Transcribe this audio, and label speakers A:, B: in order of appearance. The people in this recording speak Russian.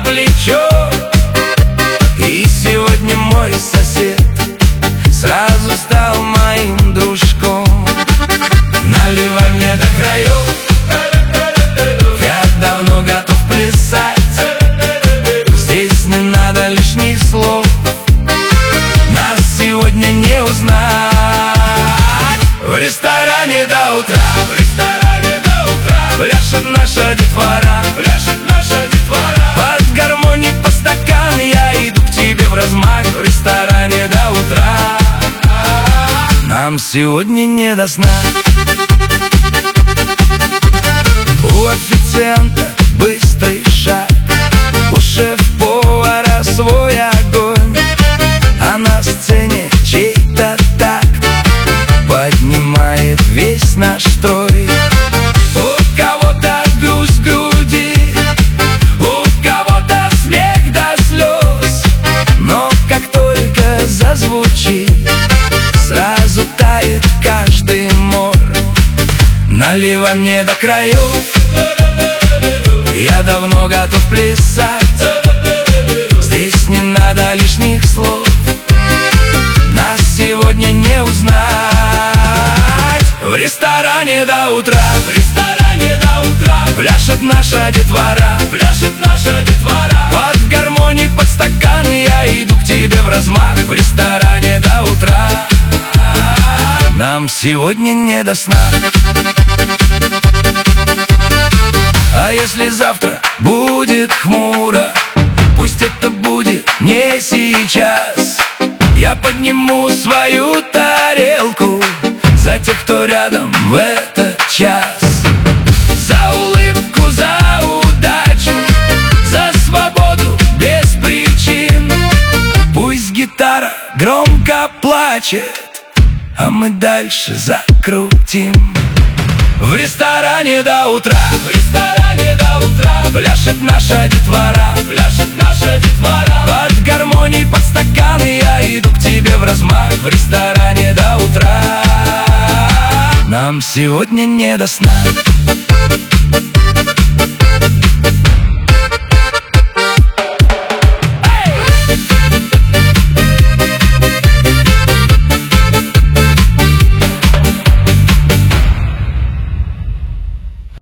A: плечо. И сегодня мой сосед сразу стал моим дружком. Наливай мне до краев, я давно готов плясать. Здесь не надо лишних слов, нас сегодня не узнать. В ресторане до утра, в ресторане до утра пляшет наша детвора, пляшет наша детвора. Под гармоник, по стакан, я иду к тебе в размах. В ресторане до утра, нам сегодня не до сна. У официанта быстрый шаг, у шеф-повара свой огонь, а на сцене чей-то такт поднимает весь наш строй. У кого-то грусть в груди, у кого-то смех до слез, но как только зазвучит, сразу тает каждый мор. Наливай мне до краев, я давно готов плясать. Здесь не надо лишних слов, нас сегодня не узнать. В ресторане до утра, в ресторане до утра пляшет наша детвора, пляшет наша детвора. Под гармоник, под стакан, я иду к тебе в размах. В ресторане до утра, нам сегодня не до сна. А если завтра будет хмуро, пусть это будет не сейчас. Я подниму свою тарелку за тех, кто рядом в этот час. За улыбку, за удачу, за свободу без причин. Пусть гитара громко плачет, а мы дальше закрутим. В ресторане до утра, в ресторане до утра пляшет наша детвора, пляшет наша детвора. Под гармоник, под стакан, я иду к тебе в размах. В ресторане до утра, нам сегодня не до сна.